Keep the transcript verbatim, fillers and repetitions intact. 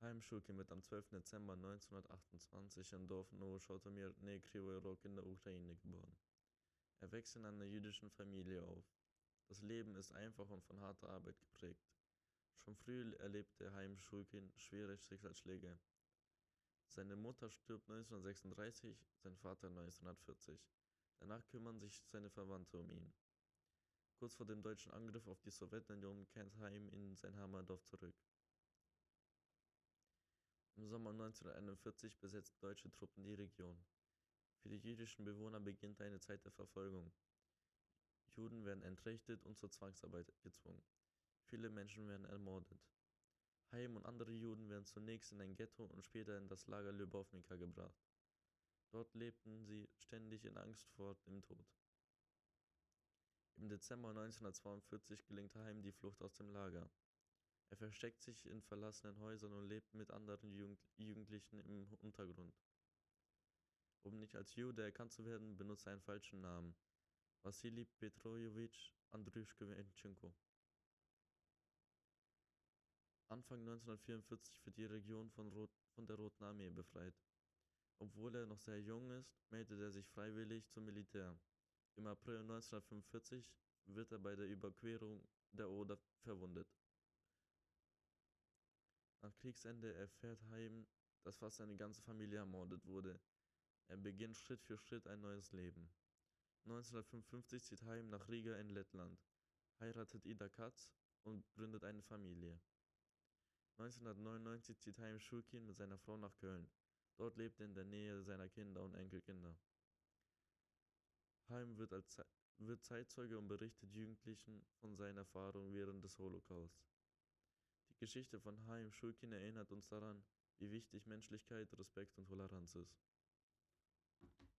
Haim Schulkin wird am zwölften Dezember neunzehnhundertachtundzwanzig im Dorf Nowo-Szotomir nahe Kryvyi Rog in der Ukraine geboren. Er wächst in einer jüdischen Familie auf. Das Leben ist einfach und von harter Arbeit geprägt. Schon früh erlebte Haim Schulkin schwere Schicksalsschläge. Seine Mutter stirbt neunzehnhundertsechsunddreißig, sein Vater neunzehnhundertvierzig. Danach kümmern sich seine Verwandte um ihn. Kurz vor dem deutschen Angriff auf die Sowjetunion kehrt Haim in sein Heimatdorf zurück. Im Sommer neunzehnhunderteinundvierzig besetzen deutsche Truppen die Region. Für die jüdischen Bewohner beginnt eine Zeit der Verfolgung. Juden werden entrechtet und zur Zwangsarbeit gezwungen. Viele Menschen werden ermordet. Haim und andere Juden werden zunächst in ein Ghetto und später in das Lager Ljubownica gebracht. Dort lebten sie ständig in Angst vor dem Tod. Im Dezember neunzehnhundertzweiundvierzig gelingt Haim die Flucht aus dem Lager. Er versteckt sich in verlassenen Häusern und lebt mit anderen Jugendlichen im Untergrund. Um nicht als Jude erkannt zu werden, benutzt er einen falschen Namen: Wassili Petrojewitsch Andrjuschenko. Anfang neunzehnhundertvierundvierzig wird die Region von, Rot, von der Roten Armee befreit. Obwohl er noch sehr jung ist, meldet er sich freiwillig zum Militär. Im April neunzehnhundertfünfundvierzig wird er bei der Überquerung der Oder verwundet. Nach Kriegsende erfährt Haim, dass fast seine ganze Familie ermordet wurde. Er beginnt Schritt für Schritt ein neues Leben. neunzehnhundertfünfundfünfzig zieht Haim nach Riga in Lettland, heiratet Ida Katz und gründet eine Familie. neunzehnhundertneunundneunzig zieht Haim Schulkin mit seiner Frau nach Köln. Dort lebt er in der Nähe seiner Kinder und Enkelkinder. Haim wird als Ze wird Zeitzeuge und berichtet Jugendlichen von seinen Erfahrungen während des Holocaust. Die Geschichte von Haim Schulkin erinnert uns daran, wie wichtig Menschlichkeit, Respekt und Toleranz ist.